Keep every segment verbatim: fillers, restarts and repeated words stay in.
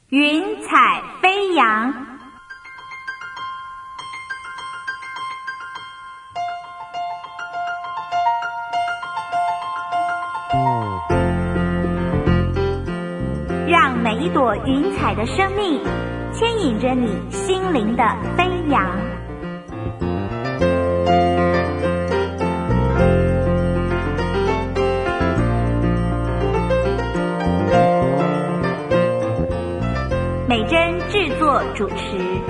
云彩飞扬。让每一朵云彩的生命牵引着你心灵的飞扬。美珍制作主持。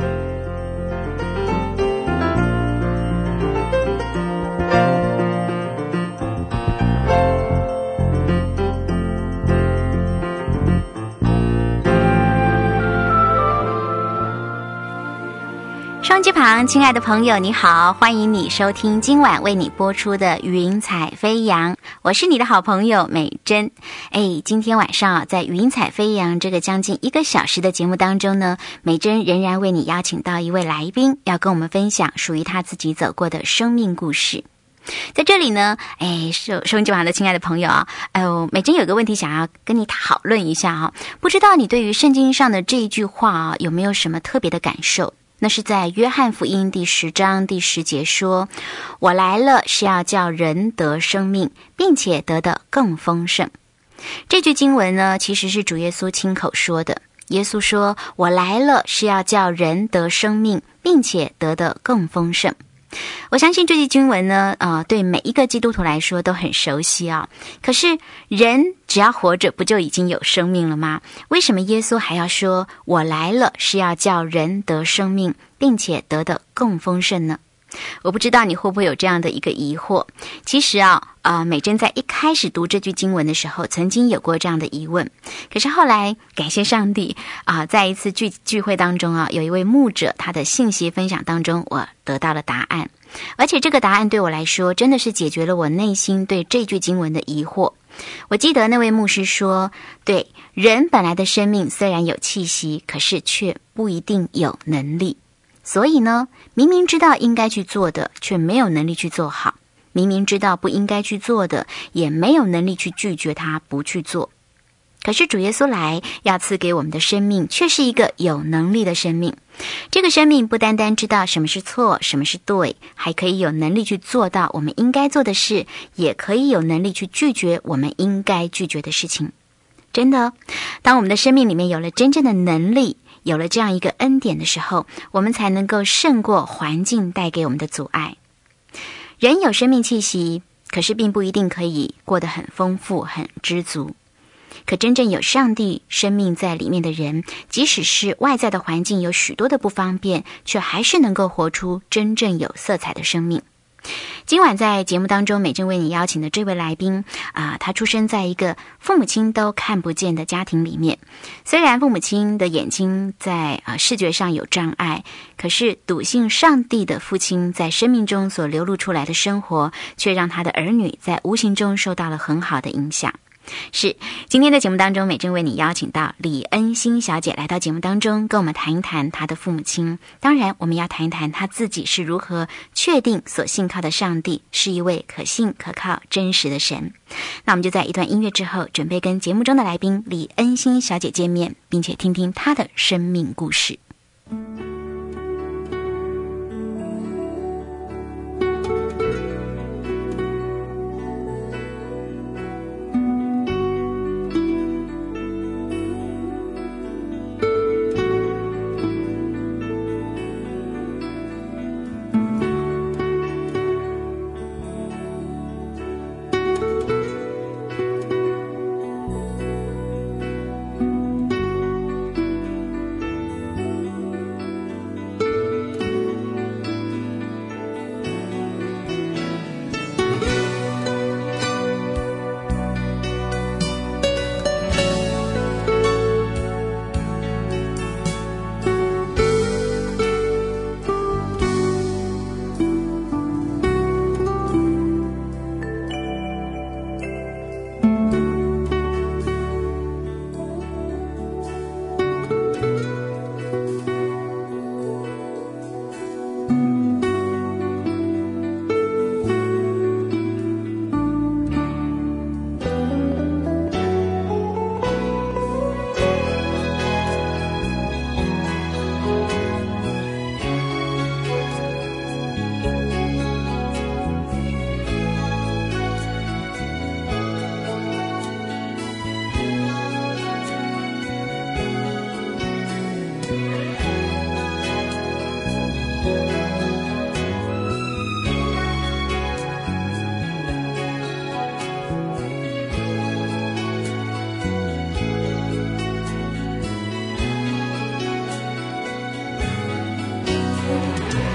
收音机旁，亲爱的朋友，你好，欢迎你收听今晚为你播出的云彩飞扬，我是你的好朋友美珍。哎，今天晚上啊，在云彩飞扬这个将近一个小时的节目当中呢，美珍仍然为你邀请到一位来宾，要跟我们分享属于他自己走过的生命故事。在这里呢，哎，收收音机旁的亲爱的朋友啊，哎呦，美珍有个问题想要跟你讨论一下啊，不知道你对于圣经上的这一句话啊，有没有什么特别的感受？那是在约翰福音第十章第十节说，我来了是要叫人得生命，并且得的更丰盛。这句经文呢，其实是主耶稣亲口说的。耶稣说，我来了是要叫人得生命，并且得的更丰盛。我相信这句经文呢，呃，对每一个基督徒来说都很熟悉啊。可是人只要活着，不就已经有生命了吗？为什么耶稣还要说，我来了是要叫人得生命，并且得的更丰盛呢？我不知道你会不会有这样的一个疑惑。其实啊，呃，美珍在一开始读这句经文的时候，曾经有过这样的疑问。可是后来，感谢上帝啊、呃，在一次聚聚会当中啊，有一位牧者他的信息分享当中，我得到了答案。而且这个答案对我来说，真的是解决了我内心对这句经文的疑惑。我记得那位牧师说，对，人本来的生命虽然有气息，可是却不一定有能力。所以呢，明明知道应该去做的，却没有能力去做好；明明知道不应该去做的，也没有能力去拒绝它，不去做。可是主耶稣来要赐给我们的生命，却是一个有能力的生命。这个生命不单单知道什么是错，什么是对，还可以有能力去做到我们应该做的事，也可以有能力去拒绝我们应该拒绝的事情。真的，当我们的生命里面有了真正的能力，有了这样一个恩典的时候，我们才能够胜过环境带给我们的阻碍。人有生命气息，可是并不一定可以过得很丰富、很知足。可真正有上帝生命在里面的人，即使是外在的环境有许多的不方便，却还是能够活出真正有色彩的生命。今晚在节目当中，美珍为你邀请的这位来宾啊、呃，他出生在一个父母亲都看不见的家庭里面。虽然父母亲的眼睛在呃视觉上有障碍，可是笃信上帝的父亲在生命中所流露出来的生活，却让他的儿女在无形中受到了很好的影响。是，今天的节目当中，美珍为你邀请到李恩心小姐来到节目当中，跟我们谈一谈她的父母亲。当然，我们要谈一谈她自己是如何确定所信靠的上帝是一位可信、可靠、真实的神。那我们就在一段音乐之后，准备跟节目中的来宾李恩心小姐见面，并且听听她的生命故事。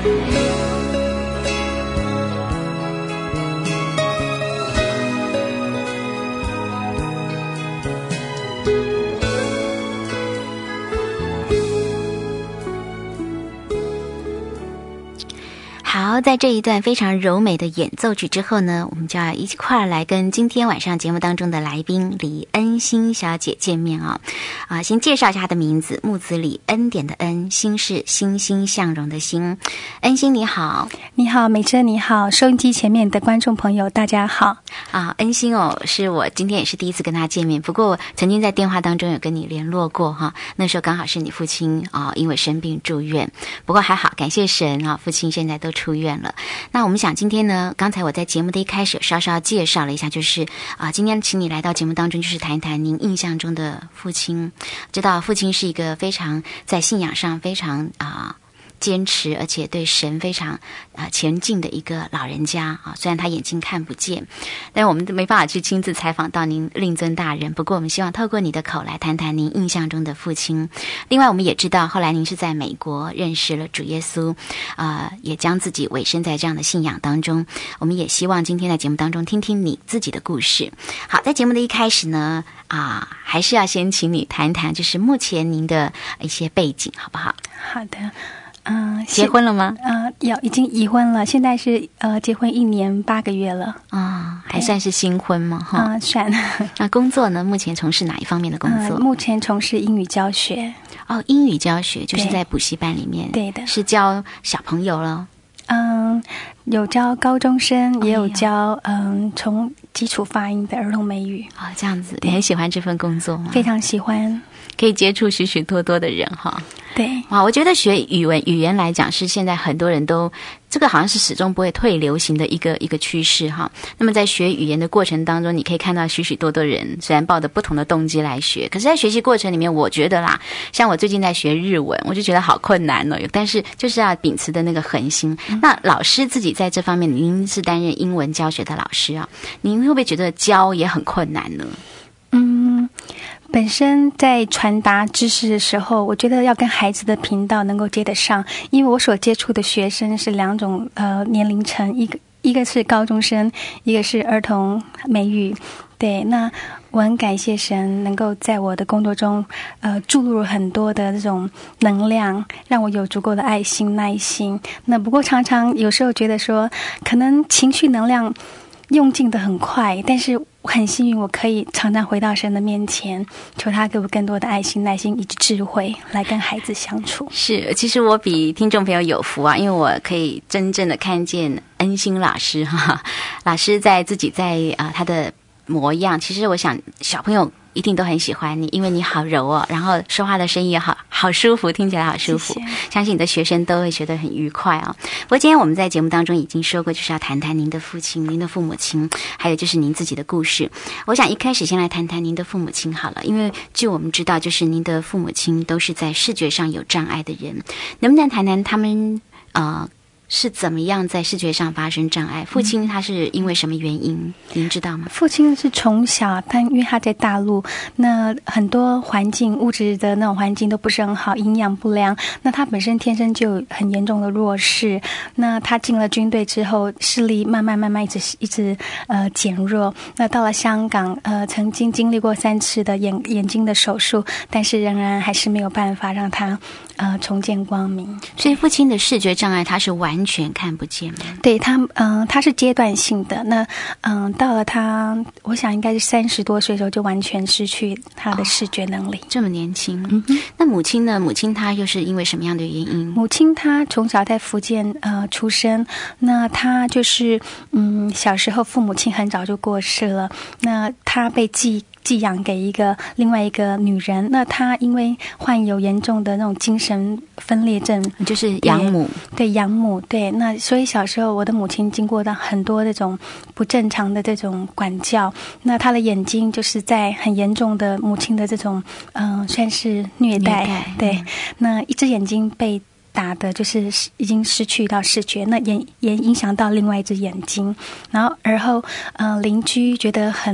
好，在这一段非常柔美的演奏曲之后呢，我们就要一块儿来跟今天晚上节目当中的来宾李恩心小姐见面啊、哦！啊，先介绍一下她的名字，木子李，恩典的恩，心是欣欣向荣的欣。恩心你好。 你好，美珍你好，收音机前面的观众朋友大家好。 啊，恩心哦，是我今天也是第一次跟她见面，不过我曾经在电话当中有跟你联络过哈，那时候刚好是你父亲啊、哦、因为生病住院，不过还好，感谢神啊、哦，父亲现在都出院了。那我们想今天呢，刚才我在节目的一开始稍稍介绍了一下，就是啊、呃，今天请你来到节目当中，就是谈一谈您印象中的父亲。知道父亲是一个非常在信仰上非常啊、呃坚持，而且对神非常啊、呃、前进的一个老人家啊，虽然他眼睛看不见，但是我们没办法去亲自采访到您令尊大人。不过我们希望透过你的口来谈谈您印象中的父亲。另外我们也知道，后来您是在美国认识了主耶稣，啊、呃，也将自己委身在这样的信仰当中。我们也希望今天在节目当中听听你自己的故事。好，在节目的一开始呢，啊、呃，还是要先请你谈谈，就是目前您的一些背景，好不好？ 好的。嗯、呃， 结婚了吗？ 呃，有，已经已婚了，现在是呃结婚一年八个月了。 啊、哦，还算是新婚吗？哈、 啊、呃，算。 那工作呢？目前从事哪一方面的工作？ 呃、目前从事英语教学。 哦，英语教学就是在补习班里面。 对的。是教小朋友了。 嗯，有教高中生，也有教嗯从基础发音的儿童美语。 哦，这样子，你很喜欢这份工作吗？ 非常喜欢， 可以接触许许多多的人哈。 对， 哇，我觉得学语文语言来讲，是现在很多人都这个好像是始终不会退流行的一个一个趋势哈。那么在学语言的过程当中，你可以看到许许多多人虽然抱着不同的动机来学，可是在学习过程里面，我觉得啦，像我最近在学日文，我就觉得好困难哦。但是就是要秉持的那个恒心。嗯、那老师自己在这方面，您是担任英文教学的老师啊，您会不会觉得教也很困难呢？ 嗯。本身在传达知识的时候，我觉得要跟孩子的频道能够接得上，因为我所接触的学生是两种呃年龄层，一个一个是高中生，一个是儿童美语。对，那我很感谢神能够在我的工作中呃注入很多的这种能量，让我有足够的爱心耐心。那不过常常有时候觉得说可能情绪能量用尽得很快，但是我很幸运，我可以常常回到神的面前，求他给我更多的爱心、耐心以及智慧，来跟孩子相处。 是，其实我比听众朋友有福啊，因为我可以真正的看见恩心老师哈，老师在自己在啊、呃、他的模样，其实我想小朋友一定都很喜欢你，因为你好柔哦，然后说话的声音也好好舒服，听起来好舒服。谢谢，相信你的学生都会觉得很愉快哦。不过今天我们在节目当中已经说过，就是要谈谈您的父亲、您的父母亲，还有就是您自己的故事。我想一开始先来谈谈您的父母亲好了，因为据我们知道，就是您的父母亲都是在视觉上有障碍的人，能不能谈谈他们呃？是怎么样在视觉上发生障碍？父亲他是因为什么原因？嗯、您知道吗？ 父亲是从小，但因为他在大陆，那很多环境物质的那种环境都不是很好，营养不良。那他本身天生就有很严重的弱视。那他进了军队之后，视力慢慢慢慢一直一直呃减弱。那到了香港，呃，曾经经历过三次的眼眼睛的手术，但是仍然还是没有办法让他呃重见光明。 所以父亲的视觉障碍，他是完。完全看不见吗？ 对他，嗯、呃，他是阶段性的。那，嗯、呃，到了他，我想应该是三十多岁的时候，就完全失去他的视觉能力。哦、 这么年轻，嗯哼。那母亲呢？母亲她又是因为什么样的原因？ 母亲她从小在福建呃出生，那她就是嗯小时候父母亲很早就过世了，那她被寄。寄养给一个另外一个女人，那她因为患有严重的那种精神分裂症， 就是养母， 对养母，对，那所以小时候我的母亲经过到很多这种不正常的这种管教，那她的眼睛就是在很严重的母亲的这种嗯、呃、算是虐待，虐待对、嗯，那一只眼睛被打的就是已经失去到视觉，那也也影响到另外一只眼睛，然后而后呃邻居觉得很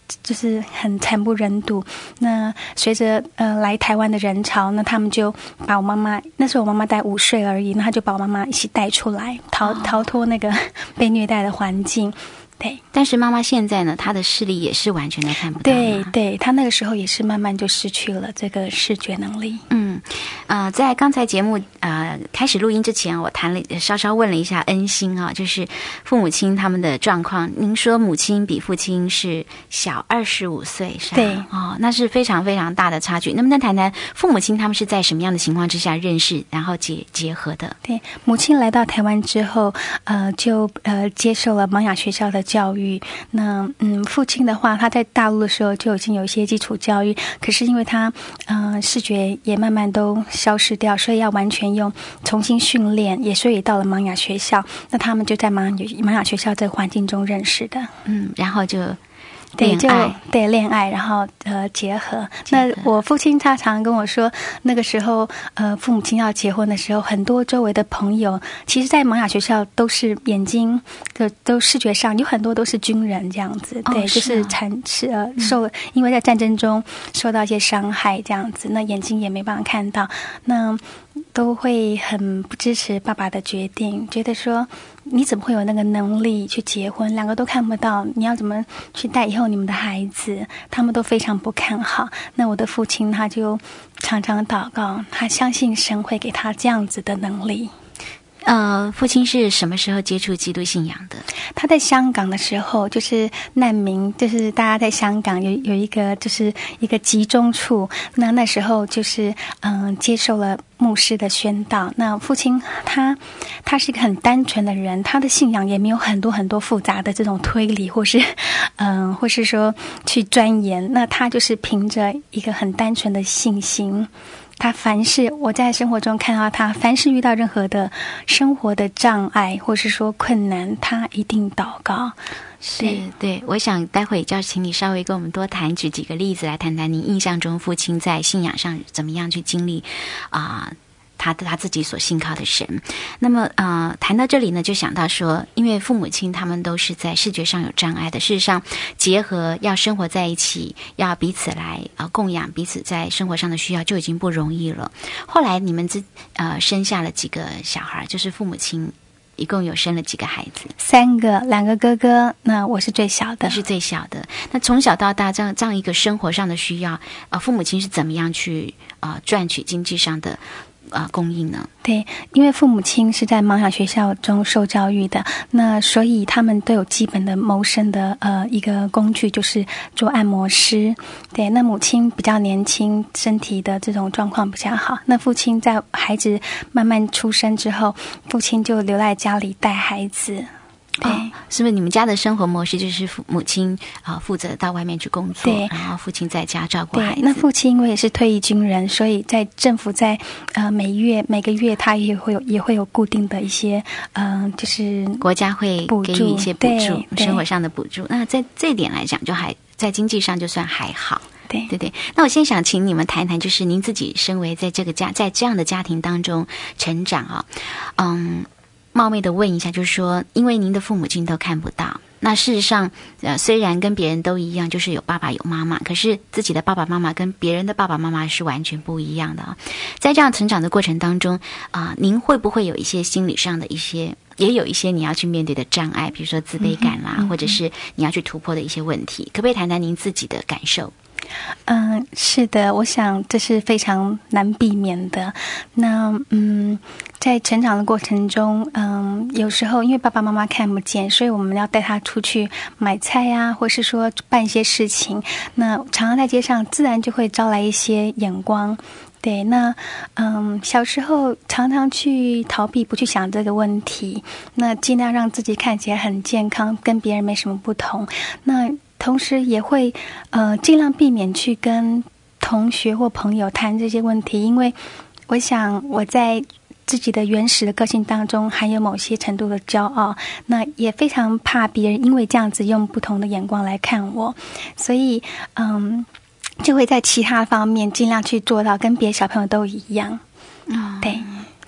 就是很惨不忍睹。那随着呃来台湾的人潮，那他们就把我妈妈，那时候我妈妈大概五岁而已，那他就把我妈妈一起带出来，逃逃脱那个被虐待的环境。对， 但是妈妈现在呢，她的视力也是完全的看不到。 对对，她那个时候也是慢慢就失去了这个视觉能力。 嗯，呃，在刚才节目呃开始录音之前，我谈了稍稍问了一下恩心啊，就是父母亲他们的状况。您说母亲比父亲是小二十五岁，是吧？ 对， 哦，那是非常非常大的差距。能不能谈谈父母亲他们是在什么样的情况之下认识，然后结结合的？ 对，母亲来到台湾之后，呃，就呃接受了盲哑学校的教育。那嗯，父亲的话，他在大陆的时候就已经有一些基础教育，可是因为他嗯、呃、视觉也慢慢都消失掉，所以要完全用重新训练，也所以到了盲哑学校。那他们就在盲盲哑学校这个环境中认识的。 嗯，然后就。 对，就对恋爱，然后呃结合。那我父亲他常跟我说，那个时候呃父母亲要结婚的时候，很多周围的朋友，其实，在盲哑学校都是眼睛的都视觉上有很多都是军人这样子，对， 哦、 就是产是呃受、嗯、因为在战争中受到一些伤害这样子，那眼睛也没办法看到，那都会很不支持爸爸的决定，觉得说。你怎么会有那个能力去结婚？两个都看不到，你要怎么去带以后你们的孩子？他们都非常不看好。那我的父亲他就常常祷告，他相信神会给他这样子的能力。 呃，父亲是什么时候接触基督信仰的？ 他在香港的时候，就是难民，就是大家在香港有有一个就是一个集中处，那那时候就是嗯、呃、接受了牧师的宣道。那父亲他他是一个很单纯的人，他的信仰也没有很多很多复杂的这种推理，或是嗯、呃、或是说去钻研。那他就是凭着一个很单纯的信心。他凡是我在生活中看到他，凡是遇到任何的生活的障碍或是说困难，他一定祷告。 是，对，我想待会就要请你稍微跟我们多谈，举几个例子来谈谈您印象中父亲在信仰上怎么样去经历啊。呃他他自己所信靠的神。那么呃谈到这里呢，就想到说，因为父母亲他们都是在视觉上有障碍的，事实上结合要生活在一起，要彼此来呃供养彼此在生活上的需要就已经不容易了。后来你们自呃生下了几个小孩，就是父母亲一共有生了几个孩子？ 三个，两个哥哥，那我是最小的。 你是最小的。那从小到大这样这样一个生活上的需要，呃父母亲是怎么样去呃赚取经济上的呃，供应呢？ 对，因为父母亲是在盲哑学校中受教育的，那所以他们都有基本的谋生的呃一个工具，就是做按摩师。对，那母亲比较年轻，身体的这种状况比较好。那父亲在孩子慢慢出生之后，父亲就留在家里带孩子。对、哦， 是不是你们家的生活模式就是父母亲啊、呃、负责到外面去工作， 对， 然后父亲在家照顾孩子？ 那父亲因为也是退役军人，所以在政府在呃每月每个月他也会有也会有固定的一些嗯、呃，就是国家会给予一些补助，生活上的补助。那在这一点来讲，就还在经济上就算还好。 对对对，那我先想请你们谈谈，就是您自己身为在这个家在这样的家庭当中成长啊，嗯。冒昧的问一下，就是说，因为您的父母亲都看不到，那事实上，呃，虽然跟别人都一样，就是有爸爸有妈妈，可是自己的爸爸妈妈跟别人的爸爸妈妈是完全不一样的啊。在这样成长的过程当中，啊、呃，您会不会有一些心理上的一些，也有一些你要去面对的障碍，比如说自卑感啦，嗯嗯、或者是你要去突破的一些问题，可不可以谈谈您自己的感受？ 嗯，是的，我想这是非常难避免的。那嗯，在成长的过程中，嗯，有时候因为爸爸妈妈看不见，所以我们要带他出去买菜啊，或是说办一些事情。那常常在街上，自然就会招来一些眼光。对，那嗯，小时候常常去逃避，不去想这个问题，那尽量让自己看起来很健康，跟别人没什么不同。那同时也会呃尽量避免去跟同学或朋友谈这些问题，因为我想我在自己的原始的个性当中含有某些程度的骄傲，那也非常怕别人因为这样子用不同的眼光来看我，所以嗯就会在其他方面尽量去做到跟别的小朋友都一样。 哦， 对。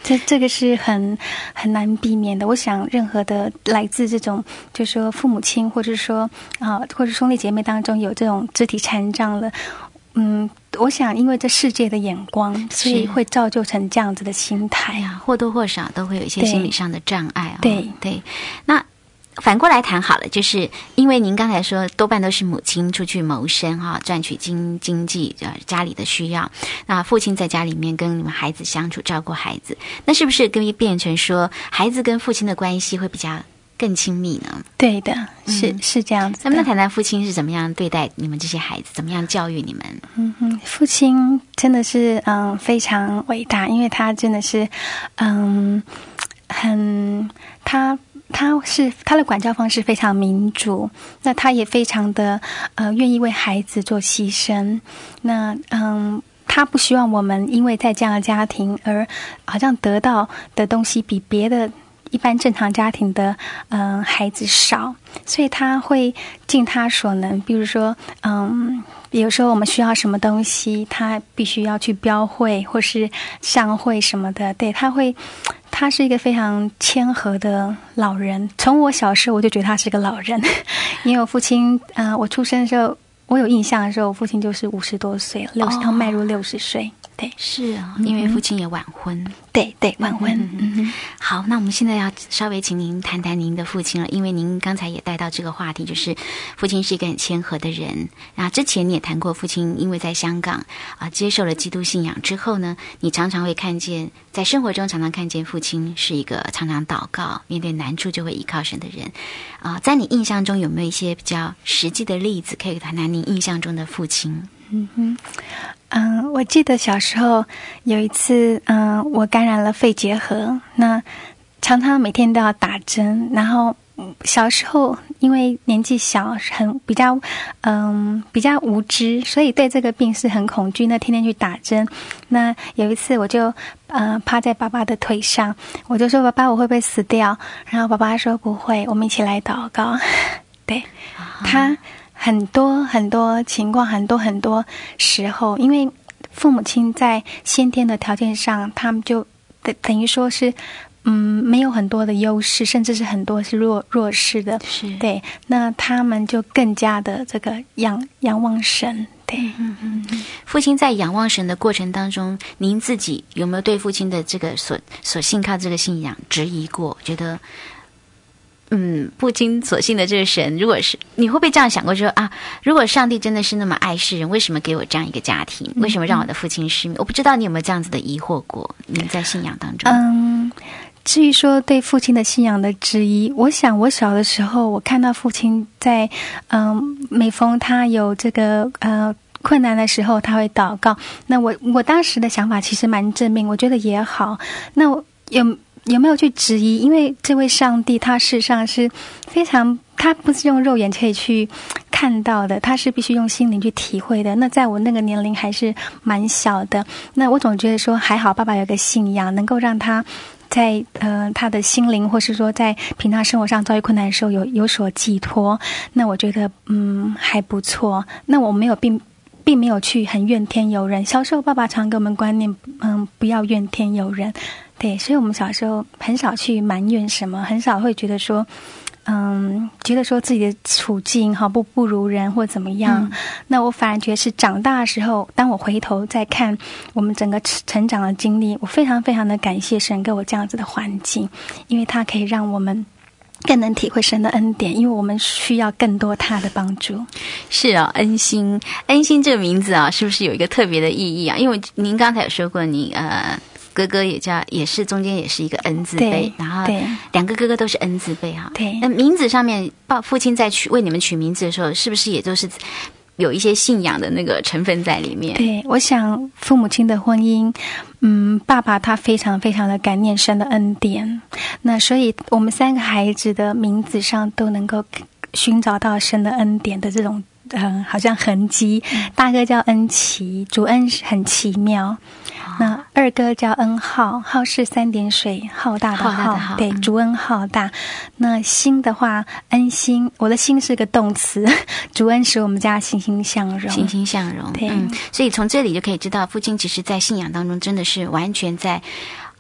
这这个是很很难避免的。我想，任何的来自这种，就是说父母亲，或者说啊、呃，或者兄弟姐妹当中有这种肢体残障了，嗯，我想因为这世界的眼光，所以会造就成这样子的心态啊，或多或少都会有一些心理上的障碍啊、哦。 对对，那。反过来谈好了，就是因为您刚才说多半都是母亲出去谋生哈、哦，赚取经经济呃家里的需要，那父亲在家里面跟你们孩子相处，照顾孩子，那是不是可以变成说孩子跟父亲的关系会比较更亲密呢？ 对的，是、嗯、是这样子的。 能不能谈谈父亲是怎么样对待你们这些孩子，怎么样教育你们？ 嗯嗯，父亲真的是嗯非常伟大，因为他真的是嗯很他。他是他的管教方式非常民主，那他也非常的呃愿意为孩子做牺牲。那嗯，他不希望我们因为在这样的家庭而好像得到的东西比别的一般正常家庭的嗯、呃、孩子少，所以他会尽他所能，比如说嗯。有时候我们需要什么东西，他必须要去标会或是上会什么的。对，他会，他是一个非常谦和的老人。从我小时候我就觉得他是个老人，因为我父亲，嗯、呃，我出生的时候，我有印象的时候，我父亲就是五十多岁了，六十、哦、要迈入六十岁。对， 是啊、哦，因为父亲也晚婚。嗯、 对对，晚婚。嗯嗯嗯。好，那我们现在要稍微请您谈谈您的父亲了，因为您刚才也带到这个话题，就是父亲是一个很谦和的人。那之前你也谈过，父亲因为在香港啊、呃、接受了基督信仰之后呢，你常常会看见，在生活中常常看见父亲是一个常常祷告，面对难处就会依靠神的人。啊、呃，在你印象中有没有一些比较实际的例子，可以谈谈您印象中的父亲？ 嗯哼。嗯，我记得小时候有一次，嗯，我感染了肺结核，那常常每天都要打针，然后小时候因为年纪小，很比较嗯比较无知，所以对这个病是很恐惧，那天天去打针。那有一次我就呃趴在爸爸的腿上，我就说爸爸我会不会死掉？然后爸爸说不会，我们一起来祷告。对，他。很多很多情况，很多很多时候，因为父母亲在先天的条件上，他们就等等于说是，嗯，没有很多的优势，甚至是很多是弱弱势的。 是， 对，那他们就更加的这个仰仰望神。对， 嗯嗯嗯。父亲在仰望神的过程当中，您自己有没有对父亲的这个所所信靠这个信仰质疑过？觉得？嗯，父亲所信的这个神，如果是你会不会这样想过说啊，如果上帝真的是那么爱世人，为什么给我这样一个家庭？为什么让我的父亲失明？我不知道你有没有这样子的疑惑过？你在信仰当中， 嗯，至于说对父亲的信仰的质疑，我想我小的时候，我看到父亲在嗯，每逢他有这个呃困难的时候，他会祷告。那我我当时的想法其实蛮正面，我觉得也好。那我有。有没有去质疑？因为这位上帝他事实上是非常，他不是用肉眼可以去看到的，他是必须用心灵去体会的。那在我那个年龄还是蛮小的，那我总觉得说还好爸爸有个信仰，能够让他在呃他的心灵或是说在平常生活上遭遇困难的时候有有所寄托。那我觉得嗯还不错。那我没有并并没有去很怨天尤人。小时候爸爸常给我们观念，嗯，不要怨天尤人。对，所以我们小时候很少去埋怨什么，很少会觉得说，嗯，觉得说自己的处境哈不不如人或怎么样。嗯、那我反而觉得是长大的时候，当我回头再看我们整个成长的经历，我非常非常的感谢神给我这样子的环境，因为它可以让我们更能体会神的恩典，因为我们需要更多他的帮助。 是啊、哦，恩心，恩心这个名字啊，是不是有一个特别的意义啊？因为您刚才有说过你，你呃。哥哥也叫，也是中间也是一个恩字辈，然后两个哥哥都是恩字辈哈。 对， 那名字上面，爸父亲在取为你们取名字的时候，是不是也都是有一些信仰的那个成分在里面？ 对，我想父母亲的婚姻，嗯，爸爸他非常非常的感念神的恩典，那所以我们三个孩子的名字上都能够寻找到神的恩典的这种。嗯，好像痕迹。大哥叫恩奇，主恩很奇妙。那二哥叫恩浩，浩是三点水浩大的浩， 浩大的浩对，主恩浩大。那心的话，恩心，我的心是个动词，主恩使我们家欣欣向荣， 欣欣向荣。 对， 嗯，所以从这里就可以知道，父亲其实在信仰当中真的是完全在。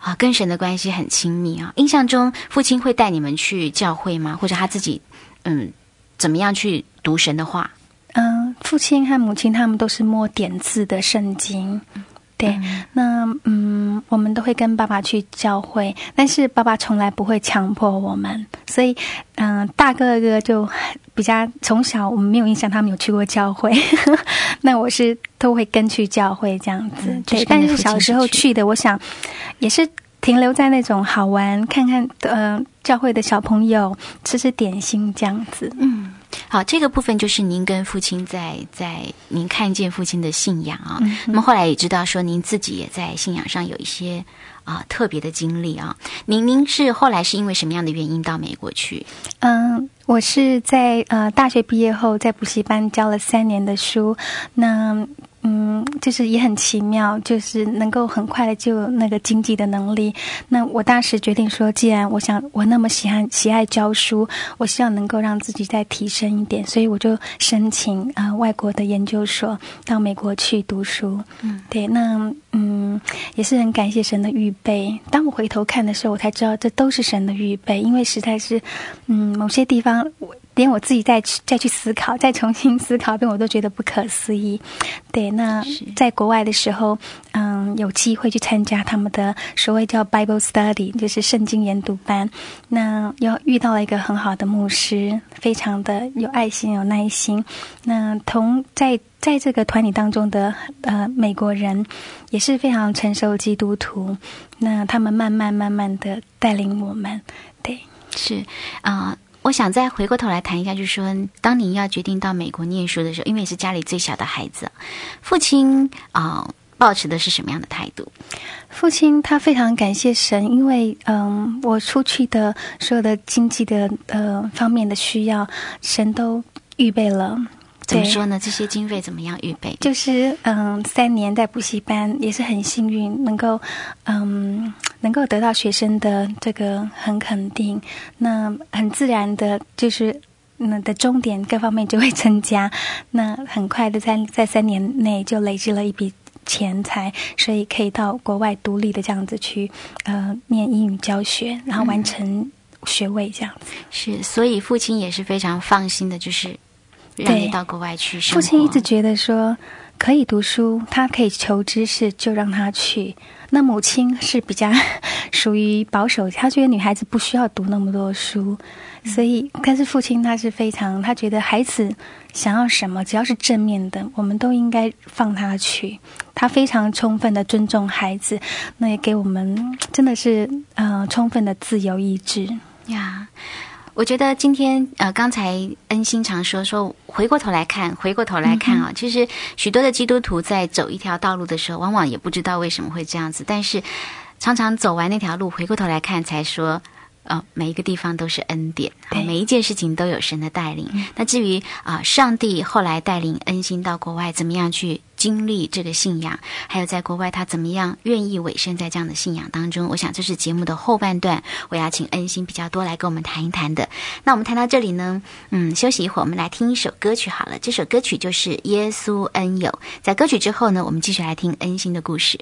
啊，跟神的关系很亲密啊。印象中父亲会带你们去教会吗？或者他自己嗯怎么样去读神的话？ 嗯，父亲和母亲他们都是摸点字的圣经。对，嗯那嗯，我们都会跟爸爸去教会，但是爸爸从来不会强迫我们，所以嗯、呃，大哥哥就比较从小我们没有印象他们有去过教会，那我是都会跟去教会这样子。嗯、对，但是小时候去的，我想也是停留在那种好玩，看看呃教会的小朋友吃吃点心这样子。 嗯。好，这个部分就是您跟父亲在在您看见父亲的信仰啊，嗯、那么后来也知道说您自己也在信仰上有一些啊、呃、特别的经历啊。您您是后来是因为什么样的原因到美国去？ 嗯，我是在呃大学毕业后在补习班教了三年的书，那。嗯，就是也很奇妙，就是能够很快的就有那个经济的能力。那我当时决定说，既然我想我那么喜欢喜爱教书，我希望能够让自己再提升一点，所以我就申请啊、呃、外国的研究所到美国去读书。嗯，对，那嗯也是很感谢神的预备。当我回头看的时候，我才知道这都是神的预备，因为实在是嗯某些地方我。连我自己再去再去思考，再重新思考一遍，我都觉得不可思议。对，那在国外的时候，嗯，有机会去参加他们的所谓叫 Bible Study， 就是圣经研读班。那又遇到了一个很好的牧师，非常的有爱心、有耐心。那同在在这个团体当中的呃美国人，也是非常成熟的基督徒。那他们慢慢慢慢的带领我们，对， 是啊。呃我想再回过头来谈一下，就是说，当您要决定到美国念书的时候，因为你是家里最小的孩子，父亲啊、呃，抱持的是什么样的态度？ 父亲他非常感谢神，因为嗯，我出去的所有的经济的呃方面的需要，神都预备了。 怎么说呢？这些经费怎么样预备？ 就是嗯，三年在补习班也是很幸运，能够嗯能够得到学生的这个很肯定，那很自然的就是嗯的终点各方面就会增加，那很快的在在三年内就累积了一笔钱财，所以可以到国外独立的这样子去呃念英语教学，然后完成学位这样子。 嗯、是，所以父亲也是非常放心的，就是。让你到国外去生活。 父亲一直觉得说可以读书，他可以求知识，就让他去。那母亲是比较属于保守，他觉得女孩子不需要读那么多书，所以但是父亲他是非常，他觉得孩子想要什么，只要是正面的，我们都应该放他去。他非常充分的尊重孩子，那也给我们真的是呃充分的自由意志呀。我觉得今天呃，刚才恩心常说说回过头来看，回过头来看啊、哦，其实许多的基督徒在走一条道路的时候，往往也不知道为什么会这样子，但是常常走完那条路，回过头来看，才说。呃，每一个地方都是恩典，每一件事情都有神的带领。嗯、那至于啊、呃，上帝后来带领恩心到国外，怎么样去经历这个信仰，还有在国外他怎么样愿意委身在这样的信仰当中，我想这是节目的后半段，我要请恩心比较多来跟我们谈一谈的。那我们谈到这里呢，嗯，休息一会儿，我们来听一首歌曲好了。这首歌曲就是《耶稣恩友》。在歌曲之后呢，我们继续来听恩心的故事。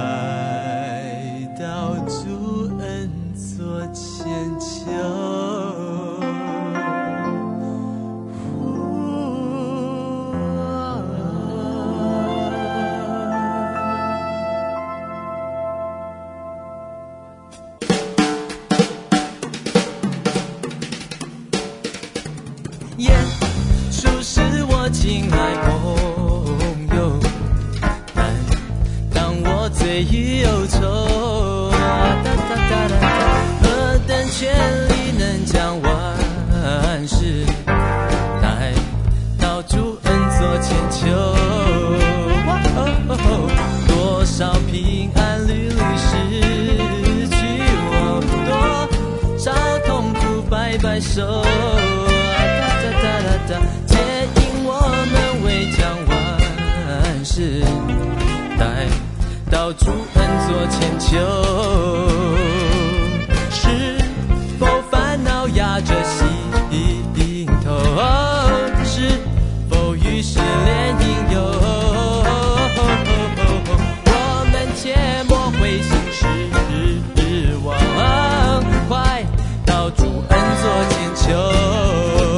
主恩座千秋。 耶稣是我亲爱朋友，但当我罪与忧愁，何等权力能将万事带到主恩座千秋，多少平安屡屡失去我，多少痛苦摆摆手，皆因我们未将万事带到主恩座千秋。是否烦恼压着心头，是否于失恋引诱，我们切莫灰心失望，快到主恩座千秋。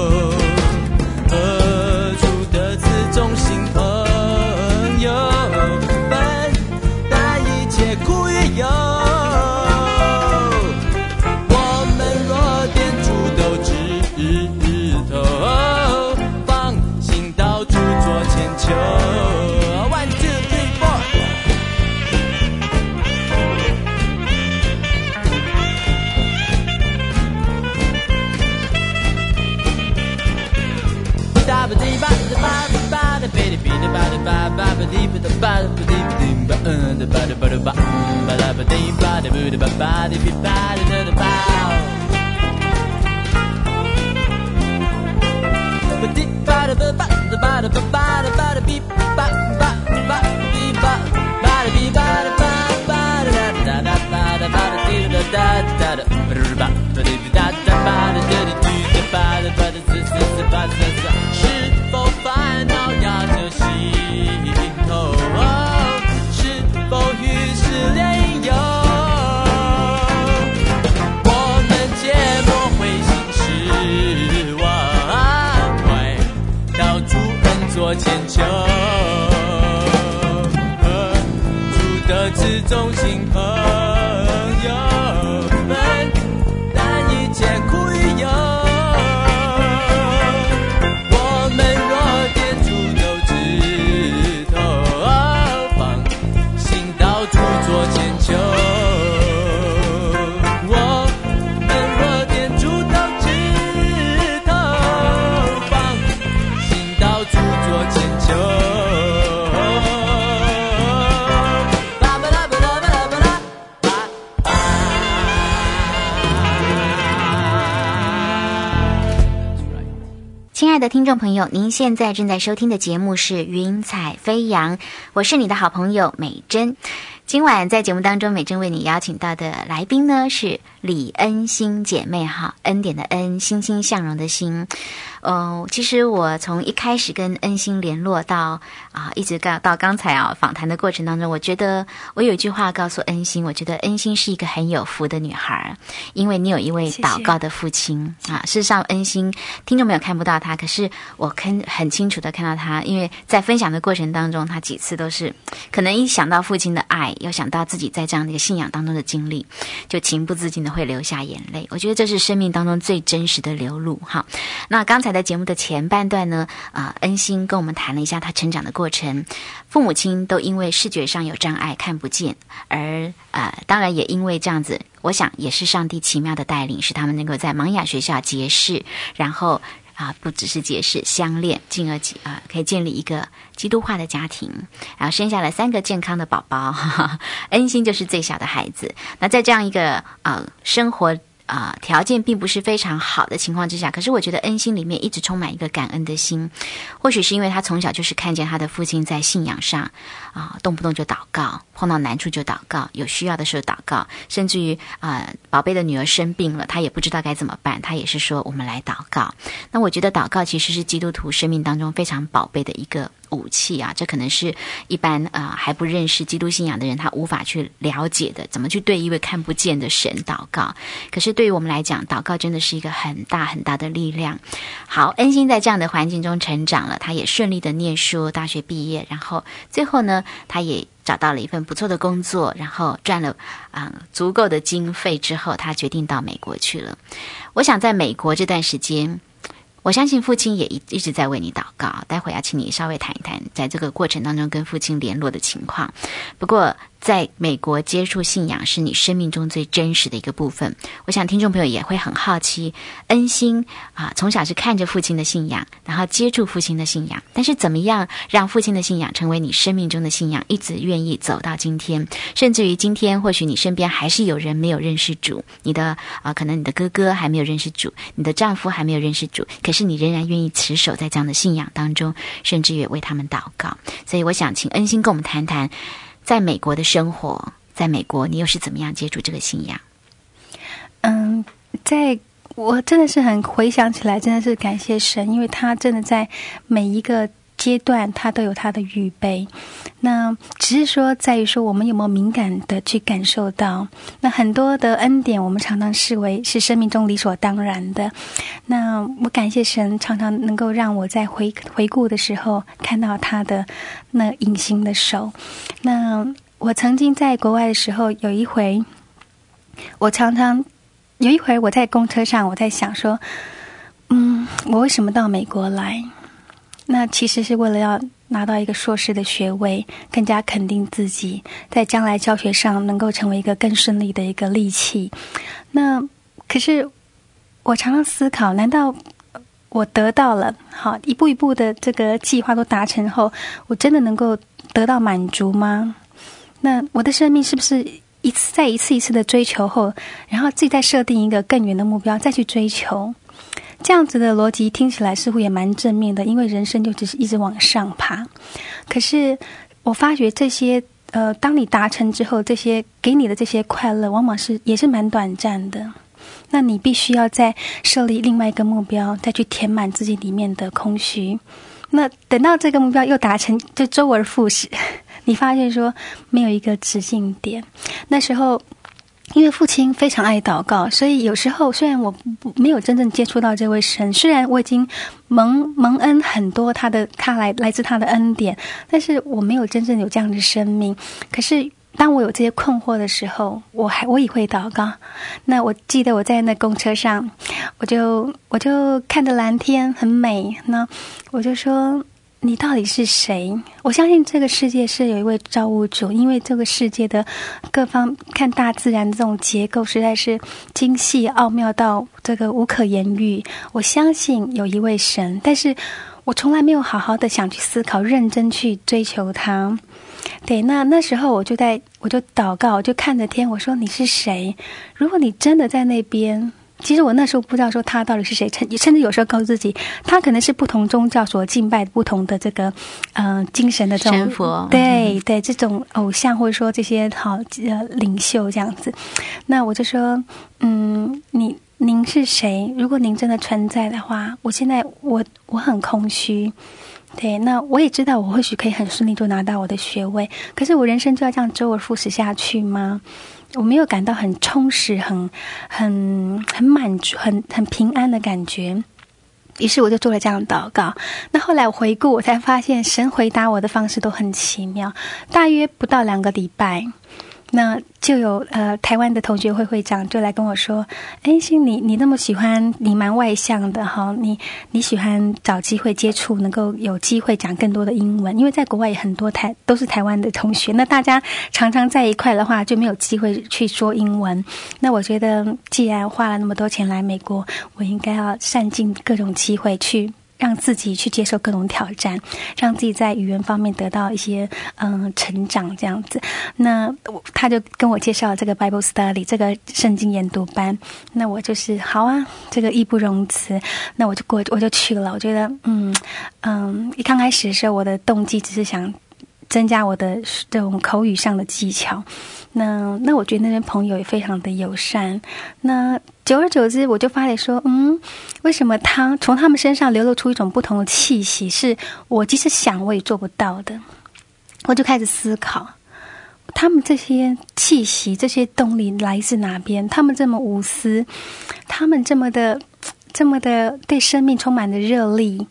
是否烦恼压着心头，是否于失恋引诱，我们切莫灰心失望，快到主恩座千秋，主的至忠心朋友们，担一切苦与忧。 亲爱的听众朋友，您现在正在收听的节目是云彩飞扬，我是你的好朋友美珍。今晚在节目当中，美珍为你邀请到的来宾呢是李恩心姐妹哈，恩典的恩，欣欣向荣的欣。呃，其实我从一开始跟恩心联络到啊，一直到到刚才啊访谈的过程当中，我觉得我有一句话告诉恩心，我觉得恩心是一个很有福的女孩，因为你有一位祷告的父亲谢谢啊。事实上，恩心听众没有看不到他，可是我看很清楚的看到他，因为在分享的过程当中，他几次都是可能一想到父亲的爱，又想到自己在这样的一个信仰当中的经历，就情不自禁的会流下眼泪。我觉得这是生命当中最真实的流露哈。那刚才在节目的前半段呢，呃，恩心跟我们谈了一下他成长的过程，父母亲都因为视觉上有障碍看不见，而呃，当然也因为这样子，我想也是上帝奇妙的带领，使他们能够在盲雅学校结识，然后啊，不只是结识相恋，进而啊可以建立一个基督化的家庭，然后生下了三个健康的宝宝，哈哈，恩心就是最小的孩子。那在这样一个呃生活啊、呃，条件并不是非常好的情况之下，可是我觉得恩心里面一直充满一个感恩的心，或许是因为他从小就是看见他的父亲在信仰上啊、呃，动不动就祷告，碰到难处就祷告，有需要的时候祷告，甚至于啊、呃，宝贝的女儿生病了，他也不知道该怎么办，他也是说我们来祷告。那我觉得祷告其实是基督徒生命当中非常宝贝的一个武器啊，这可能是一般呃还不认识基督信仰的人他无法去了解的，怎么去对一位看不见的神祷告。可是对于我们来讲，祷告真的是一个很大很大的力量。好，恩心在这样的环境中成长了，他也顺利的念书，大学毕业，然后最后呢，他也找到了一份不错的工作，然后赚了嗯足够的经费之后，他决定到美国去了。我想在美国这段时间， 我相信父亲也一一直在为你祷告，待会要请你稍微谈一谈在这个过程当中跟父亲联络的情况。不过在美国接触信仰是你生命中最真实的一个部分，我想听众朋友也会很好奇，恩心啊，从小是看着父亲的信仰，然后接触父亲的信仰，但是怎么样让父亲的信仰成为你生命中的信仰，一直愿意走到今天，甚至于今天或许你身边还是有人没有认识主，你的啊，可能你的哥哥还没有认识主，你的丈夫还没有认识主，可是你仍然愿意持守在这样的信仰当中，甚至于为他们祷告。所以我想请恩心跟我们谈谈在美国的生活，在美国你又是怎么样接触这个信仰？ 嗯，在我真的是很回想起来，真的是感谢神，因为他真的在每一个阶段他都有他的预备。那只是说在于说我们有没有敏感的去感受到，那很多的恩典我们常常视为是生命中理所当然的。那我感谢神常常能够让我在回回顾的时候看到他的那隐形的手。那我曾经在国外的时候，有一回我常常有一回我在公车上，我在想说嗯，我为什么到美国来？那其实是为了要拿到一个硕士的学位，更加肯定自己在将来教学上能够成为一个更顺利的一个利器。那可是我常常思考，难道我得到了好一步一步的这个计划都达成后，我真的能够得到满足吗？那我的生命是不是一次再一次一次的追求后，然后自己再设定一个更远的目标再去追求？这样子的逻辑听起来似乎也蛮正面的，因为人生就只是一直往上爬。可是我发觉这些呃，当你达成之后，这些给你的这些快乐往往是也是蛮短暂的。那你必须要再设立另外一个目标，再去填满自己里面的空虚。那等到这个目标又达成，就周而复始，你发现说没有一个止境点。那时候因为父亲非常爱祷告，所以有时候虽然我没有真正接触到这位神，虽然我已经蒙蒙恩很多他的他来来自他的恩典，但是我没有真正有这样的生命。可是当我有这些困惑的时候，我还我也会祷告。那我记得我在那公车上，我就我就看着蓝天很美，那我就说，你到底是谁？我相信这个世界是有一位造物主，因为这个世界的各方看大自然这种结构实在是精细奥妙到这个无可言喻。我相信有一位神，但是我从来没有好好的想去思考，认真去追求他。对，那那时候我就在我就祷告，我就看着天，我说你是谁？如果你真的在那边，其实我那时候不知道说他到底是谁，甚甚至有时候告诉自己，他可能是不同宗教所敬拜不同的这个嗯、呃、精神的这种神佛， 对对，这种偶像或者说这些好呃领袖这样子。那我就说，嗯，你您是谁？如果您真的存在的话，我现在我我很空虚。对，那我也知道我或许可以很顺利就拿到我的学位，可是我人生就要这样周而复始下去吗？我没有感到很充实、很很很满足、很很平安的感觉。于是我就做了这样的祷告。那后来我回顾，我才发现神回答我的方式都很奇妙。大约不到两个礼拜，那就有呃台湾的同学会会长就来跟我说，哎，欣你你那么喜欢，你蛮外向的哈，你你喜欢找机会接触，能够有机会讲更多的英文，因为在国外也很多台都是台湾的同学，那大家常常在一块的话就没有机会去说英文。那我觉得既然花了那么多钱来美国，我应该要善尽各种机会去让自己去接受各种挑战，让自己在语言方面得到一些嗯成长这样子。那他就跟我介绍这个 Bible Study 这个圣经研读班，那我就是好啊，这个义不容辞，那我就过我就去了。我觉得嗯嗯，一刚开始的时候，我的动机只是想增加我的这种口语上的技巧。那那我觉得那边朋友也非常的友善。那久而久之，我就发现说，嗯，为什么他从他们身上流露出一种不同的气息，是我即使想我也做不到的。我就开始思考，他们这些气息、这些动力来自哪边？他们这么无私，他们这么的、这么的对生命充满了热力。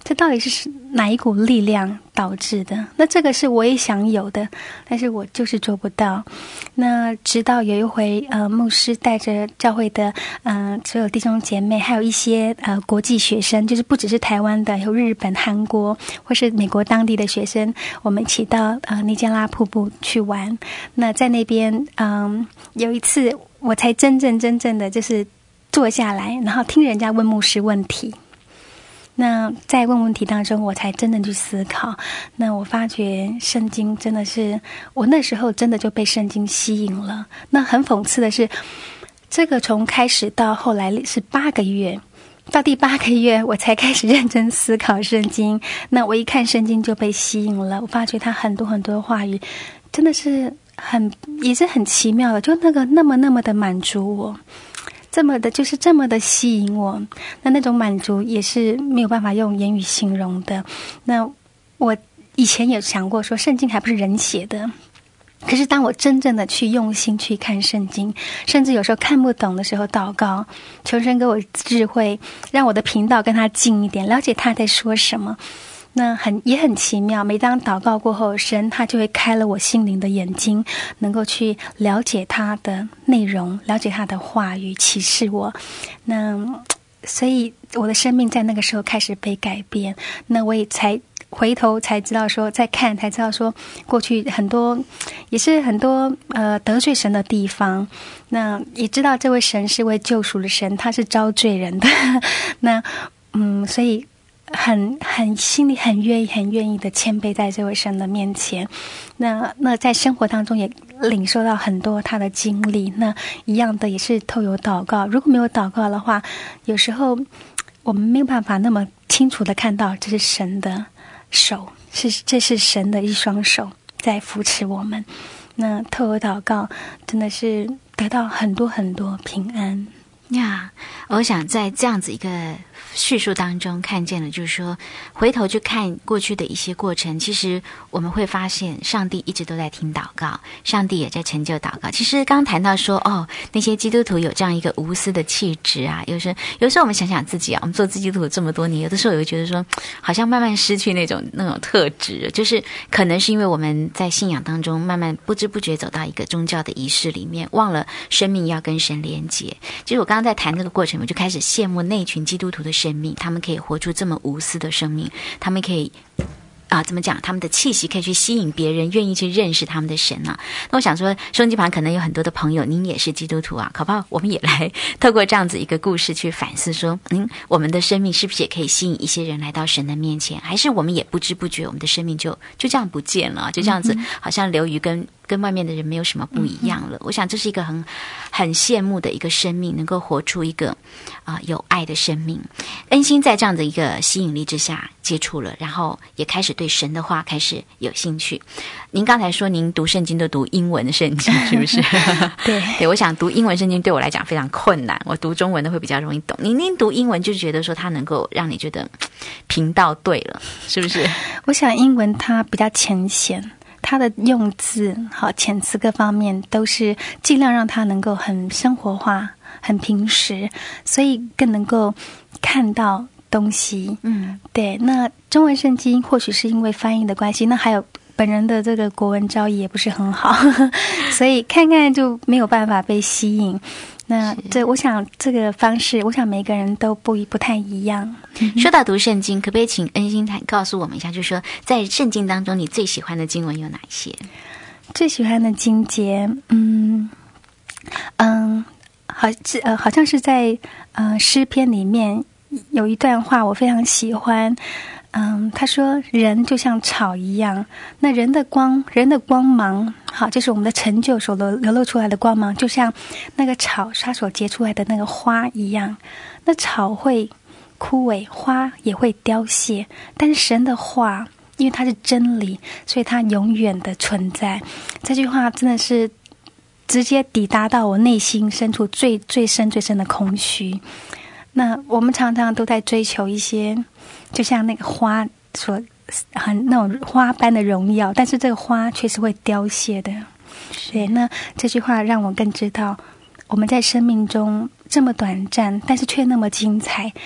这到底是哪一股力量导致的？那这个是我也想有的，但是我就是做不到。那直到有一回，呃，牧师带着教会的嗯、呃、所有弟兄姐妹，还有一些呃国际学生，就是不只是台湾的，有日本、韩国或是美国当地的学生，我们一起到呃尼加拉瀑布去玩。那在那边，嗯，有一次我才真正真正的就是坐下来，然后听人家问牧师问题。那在问问题当中，我才真的去思考。那我发觉圣经真的是，我那时候真的就被圣经吸引了。那很讽刺的是，这个从开始到后来是八个月，到第八个月我才开始认真思考圣经。那我一看圣经就被吸引了，我发觉它很多很多话语真的是很也是很奇妙的，就那个那么那么的满足我。这么的就是这么的吸引我，那那种满足也是没有办法用言语形容的。那我以前也想过说圣经还不是人写的，可是当我真正的去用心去看圣经，甚至有时候看不懂的时候祷告，求神给我智慧，让我的频道跟他近一点，了解他在说什么。那很也很奇妙，每当祷告过后，神他就会开了我心灵的眼睛，能够去了解他的内容，了解他的话语，启示我。那所以我的生命在那个时候开始被改变。那我也才回头才知道说，再看才知道说，过去很多也是很多呃得罪神的地方。那也知道这位神是位救赎的神，他是招罪人的。那嗯，所以。很很心里很愿意很愿意的谦卑在这位神的面前。那那在生活当中也领受到很多他的经历。那一样的也是透有祷告，如果没有祷告的话，有时候我们没有办法那么清楚的看到这是神的手，是这是神的一双手在扶持我们。那透有祷告真的是得到很多很多平安呀。我想在这样子一个叙述当中看见了，就是说回头去看过去的一些过程，其实我们会发现上帝一直都在听祷告，上帝也在成就祷告。其实刚谈到说哦，那些基督徒有这样一个无私的气质啊，有时候有时候我们想想自己啊，我们做基督徒这么多年，有的时候也会觉得说好像慢慢失去那种那种特质，就是可能是因为我们在信仰当中慢慢不知不觉走到一个宗教的仪式里面，忘了生命要跟神连结。其实我刚刚在谈这个过程，我就开始羡慕那群基督徒的生命，他们可以活出这么无私的生命，他们可以啊，怎么讲？他们的气息可以去吸引别人，愿意去认识他们的神啊。那我想说，收音机旁可能有很多的朋友，您也是基督徒啊，可不好？我们也来透过这样子一个故事去反思说，嗯，我们的生命是不是也可以吸引一些人来到神的面前？还是我们也不知不觉，我们的生命就就这样不见了，就这样子，好像流于跟跟外面的人没有什么不一样了。我想这是一个很很羡慕的一个生命，能够活出一个啊、呃、有爱的生命。恩心在这样的一个吸引力之下接触了，然后也开始对神的话开始有兴趣。您刚才说您读圣经都读英文的圣经，是不是？ 对对，我想读英文圣经对我来讲非常困难，我读中文的会比较容易懂。您您读英文就觉得说它能够让你觉得频道对了，是不是？ 我想英文它比较浅显，它的用字好遣词各方面都是尽量让它能够很生活化很平实，所以更能够看到东西。嗯，对。那中文圣经或许是因为翻译的关系，那还有本人的这个国文造诣也不是很好，所以看看就没有办法被吸引。那这我想这个方式，我想每个人都不不太一样。 说到读圣经，可不可以请恩心告诉我们一下，就是说在圣经当中你最喜欢的经文有哪一些？ 最喜欢的经节，嗯嗯，好呃，好像是在呃诗篇里面有一段话我非常喜欢。嗯，他说人就像草一样，那人的光人的光芒，好，就是我们的成就所流流露出来的光芒，就像那个草它所结出来的那个花一样。那草会枯萎，花也会凋谢，但是神的话因为它是真理，所以它永远的存在。这句话真的是直接抵达到我内心深处最最深最深的空虚。那我们常常都在追求一些就像那个花所很那种花般的荣耀，但是这个花却是会凋谢的。对，那这句话让我更知道我们在生命中这么短暂但是却那么精彩，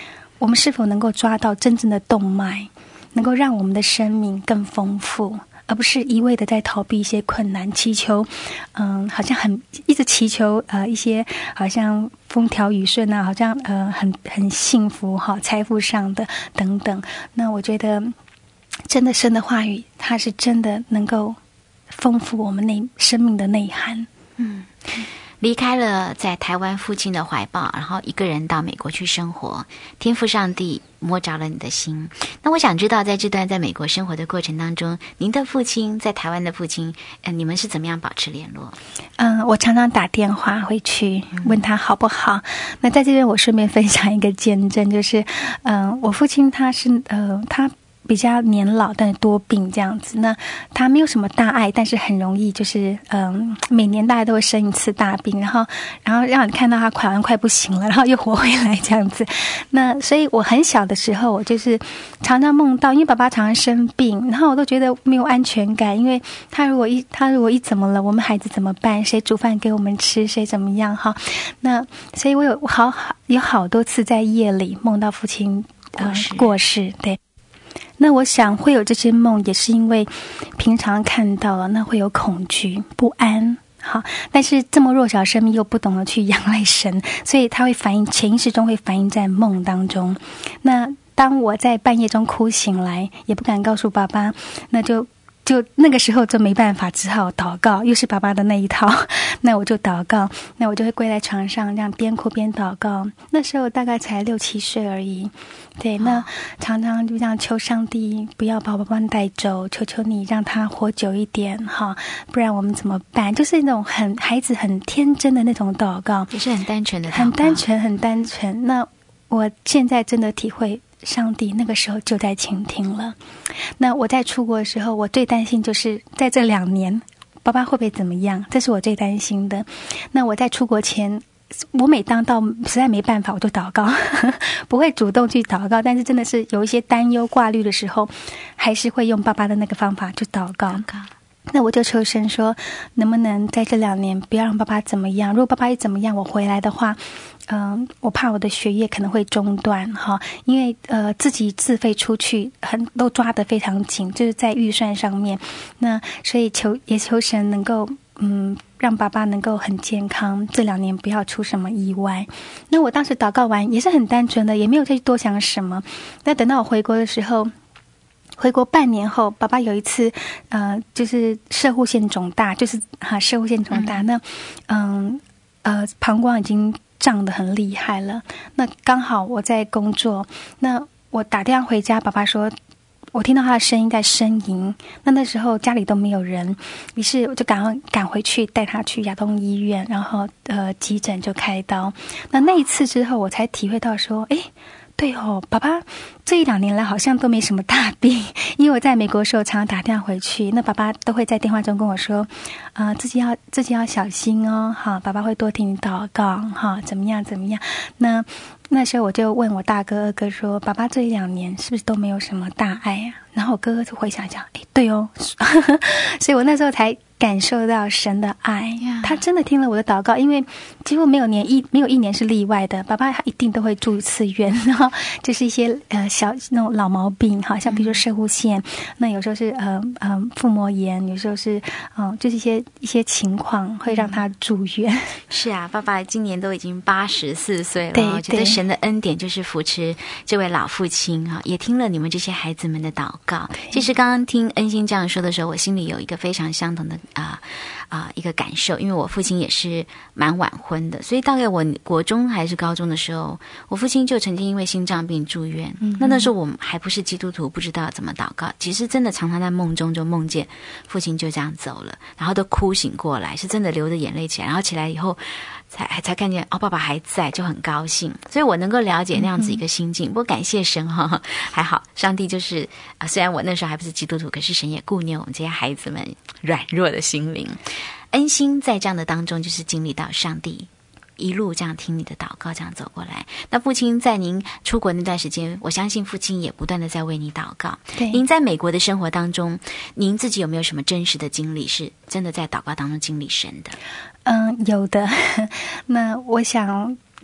我们是否能够抓到真正的动脉，能够让我们的生命更丰富，而不是一味的在逃避一些困难，祈求，嗯，好像很一直祈求呃一些好像风调雨顺啊，好像呃很很幸福哈，财富上的等等。那我觉得，真的神的话语，它是真的能够丰富我们内生命的内涵。 嗯。离开了在台湾父亲的怀抱，然后一个人到美国去生活，天父上帝摸着了你的心。那我想知道，在这段在美国生活的过程当中，您的父亲在台湾的父亲，呃，你们是怎么样保持联络？ 嗯，我常常打电话回去问他好不好。嗯、那在这边我顺便分享一个见证，就是嗯、呃，我父亲他是呃他。比较年老，但是多病这样子。那他没有什么大碍，但是很容易就是嗯，每年大概都会生一次大病，然后然后让你看到他好像快不行了，然后又活回来这样子。那所以我很小的时候，我就是常常梦到，因为爸爸常常生病，然后我都觉得没有安全感，因为他如果一他如果一怎么了，我们孩子怎么办？谁煮饭给我们吃？谁怎么样？哈，那所以我有好好有好多次在夜里梦到父亲呃过世，过世对。那我想会有这些梦，也是因为平常看到了，那会有恐惧、不安。好，但是这么弱小生命又不懂得去仰赖神，所以他会反映潜意识中会反映在梦当中。那当我在半夜中哭醒来，也不敢告诉爸爸，那就就那个时候就没办法，只好祷告，又是爸爸的那一套。那我就祷告，那我就会跪在床上，这样边哭边祷告。那时候大概才六七岁而已，对。那常常就这样求上帝不要把爸爸带走，求求你让他活久一点哈，不然我们怎么办？就是那种很孩子很天真的那种祷告， 也是很单纯的祷告， 很单纯，很单纯。那我现在真的体会。上帝那个时候就在倾听了。那我在出国的时候，我最担心就是在这两年爸爸会不会怎么样，这是我最担心的。那我在出国前，我每当到实在没办法我就祷告，不会主动去祷告，但是真的是有一些担忧挂虑的时候，还是会用爸爸的那个方法去祷告。那我就求神说，能不能在这两年不要让爸爸怎么样，如果爸爸一怎么样我回来的话，嗯、呃，我怕我的学业可能会中断哈，因为呃自己自费出去很都抓得非常紧，就是在预算上面。那所以求也求神能够嗯让爸爸能够很健康，这两年不要出什么意外。那我当时祷告完也是很单纯的，也没有再多想什么。那等到我回国的时候，回国半年后，爸爸有一次，呃，就是射护腺肿大，就是哈射护腺肿大，嗯那嗯呃膀胱已经胀得很厉害了。那刚好我在工作，那我打电话回家，爸爸说，我听到他的声音在呻吟。那那时候家里都没有人，于是我就赶快赶回去带他去亚东医院，然后呃急诊就开刀。那那一次之后，我才体会到说，哎。对哦，爸爸这一两年来好像都没什么大病，因为我在美国的时候常常打电话回去，那爸爸都会在电话中跟我说，啊、呃，自己要自己要小心哦，哈，爸爸会多听你祷告，哈，怎么样怎么样？那那时候我就问我大哥二哥说，爸爸这一两年是不是都没有什么大碍啊？然后我哥哥就回想讲，哎，对哦，所以我那时候才感受到神的爱，他真的听了我的祷告，因为几乎没有年一没有一年是例外的，爸爸他一定都会住一次院，然后就是一些呃小那种老毛病，好像比如说射护腺，那有时候是呃呃腹膜炎，有时候是嗯、呃、就是一些一些情况会让他住院。 是啊，爸爸今年都已经八十四岁了， 对， 我觉得神的恩典就是扶持这位老父亲哈，也听了你们这些孩子们的祷告。其实刚刚听恩心这样说的时候，我心里有一个非常相同的啊啊、呃呃、一个感受，因为我父亲也是蛮晚婚的，所以大概我国中还是高中的时候，我父亲就曾经因为心脏病住院。嗯、那那时候我们还不是基督徒，不知道怎么祷告，其实真的常常在梦中就梦见父亲就这样走了，然后都哭醒过来，是真的流着眼泪起来，然后起来以后才才看见哦，爸爸还在，就很高兴。所以我能够了解那样子一个心境。嗯、不过感谢神哈，还好上帝就是啊、呃，虽然我那时候还不是基督徒，可是神也顾念我们这些孩子们软弱的心灵。恩心在这样的当中，就是经历到上帝一路这样听你的祷告，这样走过来。那父亲在您出国那段时间，我相信父亲也不断的在为你祷告。 对， 您在美国的生活当中，您自己有没有什么真实的经历，是真的在祷告当中经历神的？ 嗯，有的。那我想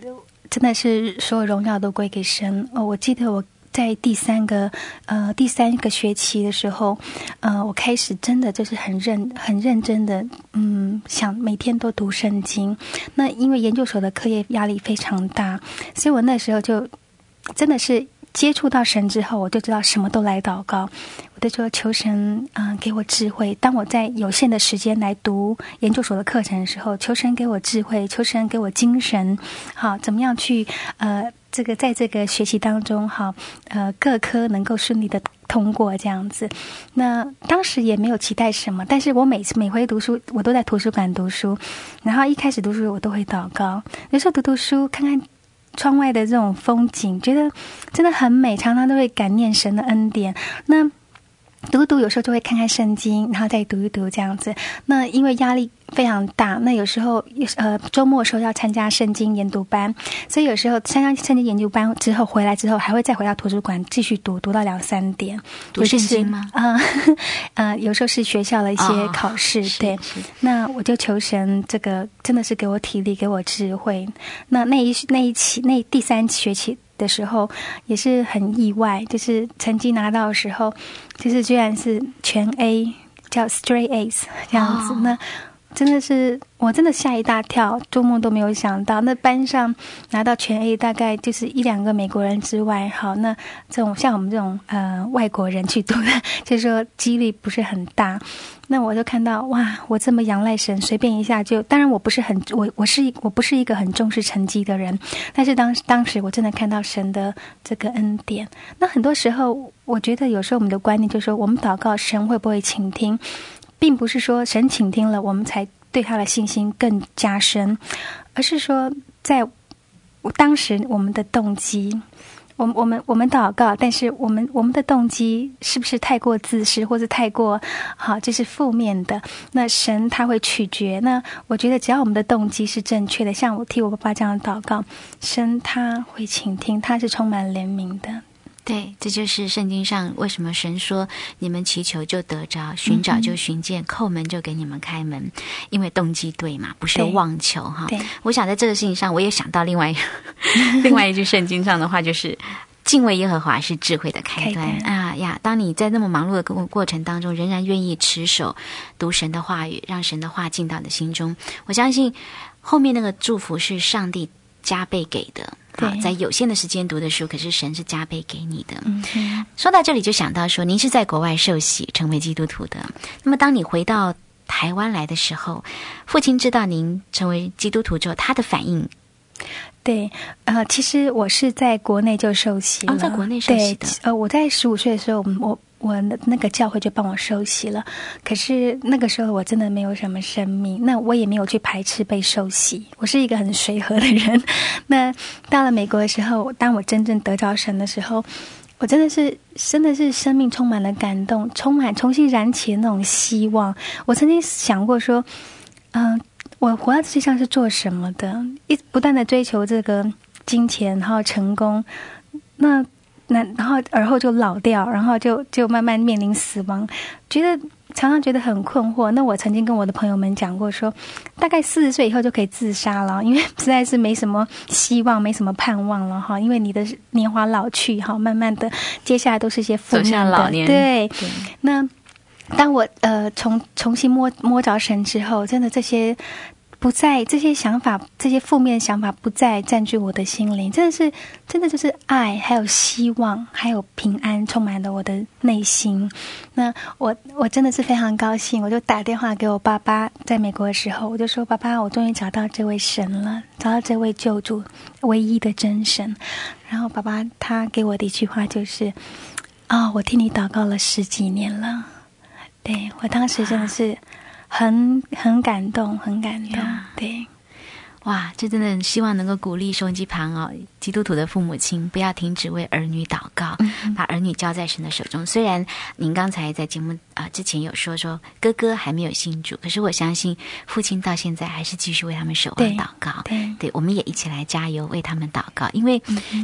真的是所有荣耀都归给神。哦，我记得我在第三个呃第三个学期的时候，呃，我开始真的就是很认很认真的，嗯，想每天都读圣经。那因为研究所的课业压力非常大，所以我那时候就真的是接触到神之后，我就知道什么都来祷告。我就说求神，嗯、呃，给我智慧。当我在有限的时间来读研究所的课程的时候，求神给我智慧，求神给我精神，好，怎么样去呃。这个在这个学习当中，哈，呃，各科能够顺利的通过这样子。那当时也没有期待什么，但是我每次每回读书，我都在图书馆读书，然后一开始读书我都会祷告。有时候读读书，看看窗外的这种风景，觉得真的很美，常常都会感念神的恩典。那读读有时候就会看看圣经，然后再读一读这样子。那因为压力非常大，那有时候呃周末的时候要参加圣经研读班，所以有时候参加圣经研读班之后回来之后，还会再回到图书馆继续读，读到两三点。 读圣经吗？ 嗯 呃, 呃，有时候是学校的一些考试，哦、对。那我就求神，这个真的是给我体力，给我智慧。那那一那一期那第三学期的时候也是很意外，就是成绩拿到的时候，就是居然是全 A， 叫 Straight A's 这样子。哦、那真的是我真的吓一大跳，做梦都没有想到。那班上拿到全 A 大概就是一两个美国人之外，好，那这种像我们这种呃外国人去读的，就是说几率不是很大。那我就看到哇，我这么仰赖神，随便一下就，当然我不是很我我是我不是一个很重视成绩的人，但是当当时我真的看到神的这个恩典。那很多时候我觉得有时候我们的观念就是说，我们祷告神会不会倾听，并不是说神倾听了我们才对他的信心更加深，而是说在当时我们的动机，我们我们我们祷告，但是我们我们的动机是不是太过自私，或者太过好，这是负面的？那神他会取决。那我觉得只要我们的动机是正确的，像我替我爸爸这样祷告，神他会倾听，他是充满怜悯的。 对，这就是圣经上为什么神说你们祈求就得着，寻找就寻见，嗯、叩门就给你们开门，因为动机对嘛，不是妄求哈。我想在这个事情上，我也想到另外另外一句圣经上的话，就是敬畏耶和华是智慧的开端啊呀！当你在那么忙碌的过程当中，仍然愿意持守读神的话语，让神的话进到你的心中，我相信后面那个祝福是上帝加倍给的。好，在有限的时间读的书，可是神是加倍给你的。嗯、说到这里就想到说，您是在国外受洗成为基督徒的，那么当你回到台湾来的时候，父亲知道您成为基督徒之后，他的反应？ 对，呃，其实我是在国内就受洗了， 哦，在国内受洗的。 呃，我在十五岁的时候，我我那个教会就帮我受洗了。可是那个时候我真的没有什么生命，那我也没有去排斥被受洗，我是一个很随和的人。那到了美国的时候，当我真正得着神的时候，我真的是真的是生命充满了感动，充满重新燃起那种希望。我曾经想过说，嗯、呃。我活在世界上是做什么的？一不断的追求这个金钱，然后成功，那那然后而后就老掉，然后就就慢慢面临死亡，觉得常常觉得很困惑。那我曾经跟我的朋友们讲过说，大概四十岁以后就可以自杀了，因为实在是没什么希望，没什么盼望了哈。因为你的年华老去哈，慢慢的接下来都是一些负面的， 走向老年。 对，对那。当我呃重重新摸摸着神之后，真的这些不再这些想法，这些负面的想法不再占据我的心灵，真的是真的就是爱，还有希望，还有平安，充满了我的内心。那我我真的是非常高兴，我就打电话给我爸爸，在美国的时候，我就说：“爸爸，我终于找到这位神了，找到这位救主，唯一的真神。”然后爸爸他给我的一句话就是：“啊、哦，我替你祷告了十几年了。”对，我当时真的是很很感动，很感动。对， 哇，这真的希望能够鼓励收音机旁哦，基督徒的父母亲不要停止为儿女祷告，嗯、把儿女交在神的手中。虽然您刚才在节目啊、呃、之前有说说哥哥还没有信主，可是我相信父亲到现在还是继续为他们守望祷告。 对， 对，我们也一起来加油为他们祷告，因为你。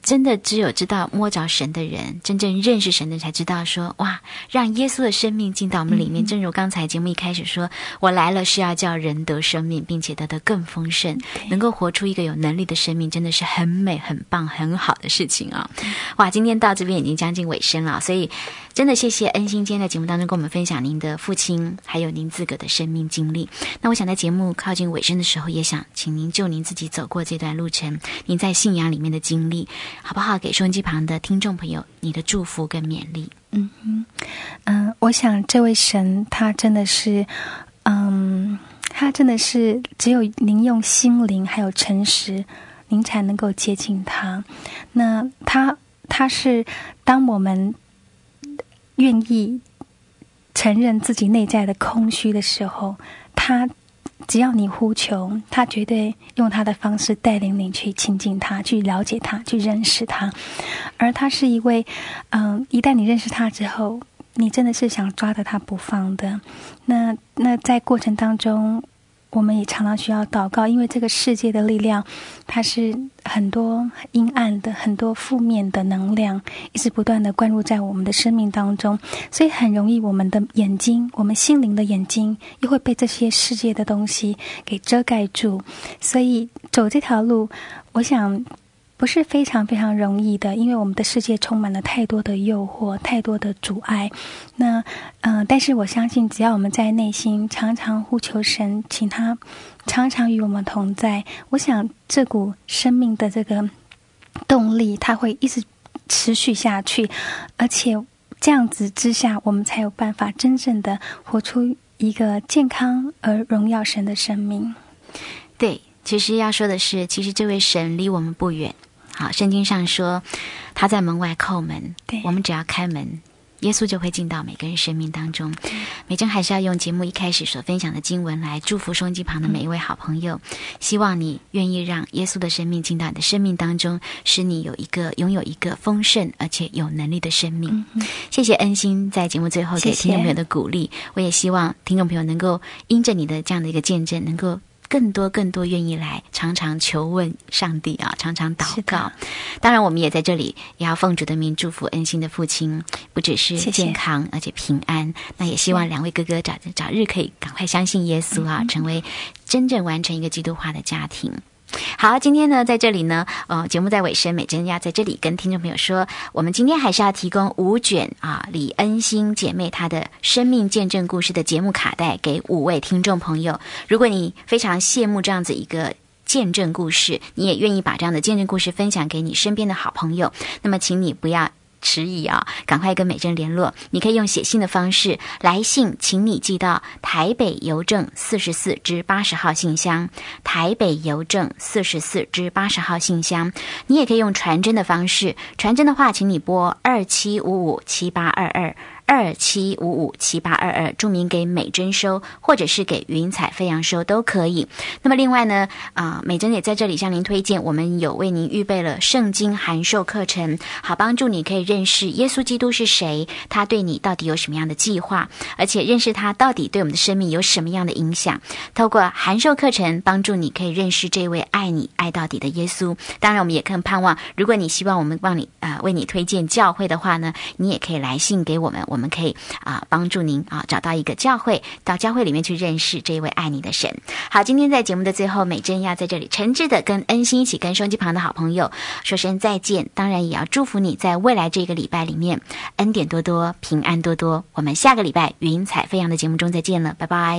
真的只有知道摸着神的人，真正认识神的人才知道说，哇，让耶稣的生命进到我们里面、嗯、正如刚才节目一开始说，我来了是要叫人得生命，并且得得更丰盛，能够活出一个有能力的生命，真的是很美很棒很好的事情啊、哦！哇，今天到这边已经将近尾声了，所以真的谢谢恩心今天在节目当中跟我们分享您的父亲还有您自个的生命经历。那我想在节目靠近尾声的时候，也想请您就您自己走过这段路程，您在信仰里面的经历，好不好？给收音机旁的听众朋友你的祝福跟勉励。 嗯嗯嗯、呃，我想这位神他真的是，嗯，他真的是只有您用心灵还有诚实，您才能够接近他。那他他是当我们愿意承认自己内在的空虚的时候，他只要你呼求，他绝对用他的方式带领你去亲近他，去了解他，去认识他。而他是一位嗯，一旦你认识他之后，你真的是想抓着他不放的。那那在过程当中，我们也常常需要祷告，因为这个世界的力量它是很多阴暗的，很多负面的能量一直不断的灌入在我们的生命当中，所以很容易我们的眼睛，我们心灵的眼睛又会被这些世界的东西给遮盖住。所以走这条路，我想不是非常非常容易的，因为我们的世界充满了太多的诱惑，太多的阻碍。那呃，但是我相信只要我们在内心常常呼求神，请他常常与我们同在，我想这股生命的这个动力它会一直持续下去，而且这样子之下，我们才有办法真正的活出一个健康而荣耀神的生命。 对，其实要说的是，其实这位神离我们不远。好，圣经上说他在门外叩门，对，我们只要开门，耶稣就会进到每个人生命当中。美珍还是要用节目一开始所分享的经文来祝福收音机旁的每一位好朋友、嗯、希望你愿意让耶稣的生命进到你的生命当中，使你有一个拥有一个丰盛而且有能力的生命、嗯、谢谢恩心在节目最后给听众朋友的鼓励，我也希望听众朋友能够因着你的这样的一个见证，能够更多更多愿意来常常求问上帝啊，常常祷告。当然我们也在这里也要奉主的名祝福恩心的父亲，不只是健康谢谢而且平安。那也希望两位哥哥早早日可以赶快相信耶稣啊、嗯、成为真正完成一个基督化的家庭。好，今天呢在这里呢呃，节目在尾声，美珍要在这里跟听众朋友说，我们今天还是要提供五卷啊李恩心姐妹她的生命见证故事的节目卡带给五位听众朋友。如果你非常羡慕这样子一个见证故事，你也愿意把这样的见证故事分享给你身边的好朋友，那么请你不要迟疑啊，赶快跟美珍联络。你可以用写信的方式来信，请你寄到台北邮政四十四支八十号信箱，台北邮政四十四支八十号信箱。你也可以用传真的方式，传真的话请你拨二七五五七八二二二七五五七八二二，注明给美珍收，或者是给云彩飞扬收都可以。那么另外呢，啊、呃，美珍也在这里向您推荐，我们有为您预备了圣经函授课程，好帮助你可以认识耶稣基督是谁，他对你到底有什么样的计划，而且认识他到底对我们的生命有什么样的影响。透过函授课程，帮助你可以认识这位爱你爱到底的耶稣。当然，我们也更盼望，如果你希望我们帮你呃为你推荐教会的话呢，你也可以来信给我们。我们可以啊、呃、帮助您啊找到一个教会，到教会里面去认识这一位爱你的神。好，今天在节目的最后，美珍要在这里诚挚的跟恩心一起跟收音机旁的好朋友说声再见，当然也要祝福你在未来这个礼拜里面恩典多多，平安多多。我们下个礼拜云彩飞扬的节目中再见了，拜拜。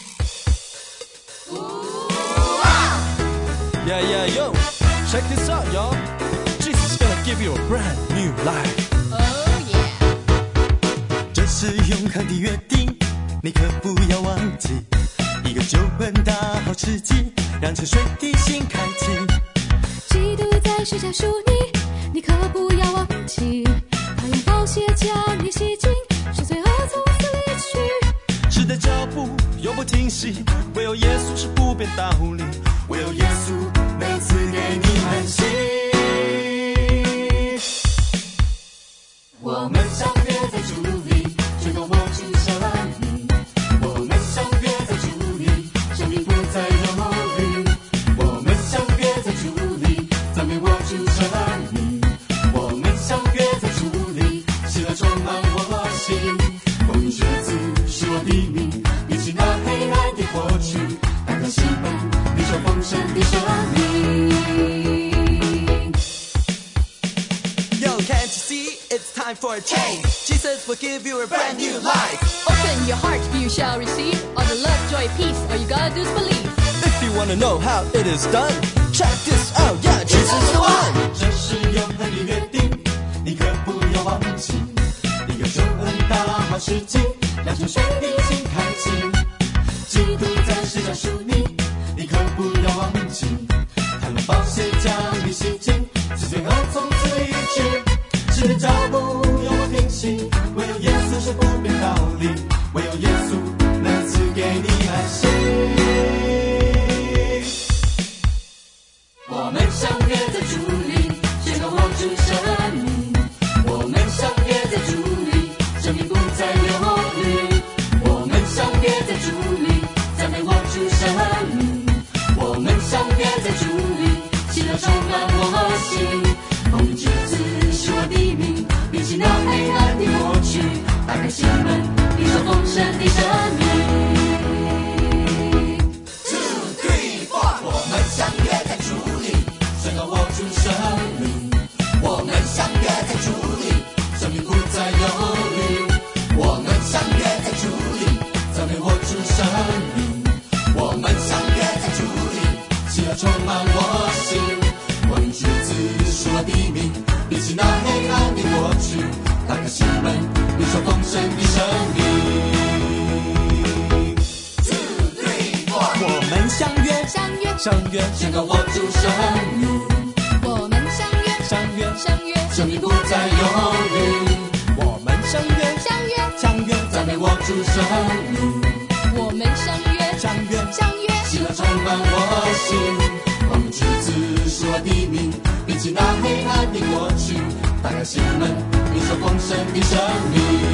Yeah, yeah, yo, check this out, y'all. Jesus is gonna give you a brand new life. 是永恒的约定，你可不要忘记。一个救恩大好时机，让沉睡的心开启。 基督在十架赎你，你可不要忘记。他用宝血将你洗净，是罪恶从此离去。 时代脚步永不停息，唯有耶稣是不变道理，唯有耶稣每次给你安息。我们相约在主里，直到我主下你，我们相约在主里，生命不再忧虑。我们相约在主里，赞美我主下你。 can't you see? It's time for a change. Jesus will give you a brand new life. Open your heart, you shall receive all the love, joy, peace. All you gotta do is believe. If you wanna know how it is done, check this out, yeah, Jesus is the one. 这是永恒的约定，你可不要忘记。一个救恩大好时机，让全水的心开启。基督在世上属你，你可不要忘记。他用宝血将你洗净，使罪恶从此离去。是脚步永不停息，唯有耶稣是不变道理，唯有耶稣能赐给你安息。 我们相约在主里，宣告活出生命。我们相约在主里，生命不再忧虑。我们相约在主里，赞美活出生命。我们相约在主里，喜乐充满我心。风之子是我的名，比起那黑暗的过去，打开心门，领受丰盛的生命。我们相约在主里，宣告活出生命。我们相约在主里，生命不再忧虑。我们相约在主里，赞美活出生命。我们相约在主里，喜乐充满我心。我名之子是我的名，比起那黑暗的过去，打开心门，领受丰盛的生命。我们相约， 相约， 相约，宣告活出生命。 我们相约， 相约， 相约， 生命不再忧虑。我们相约， 相约， 相约，赞美活出生命。 我们相约， 相约， 相约， 喜乐充满我心。我们之子是我的名，比起那黑暗的过去，打开心门，领受丰盛的生命。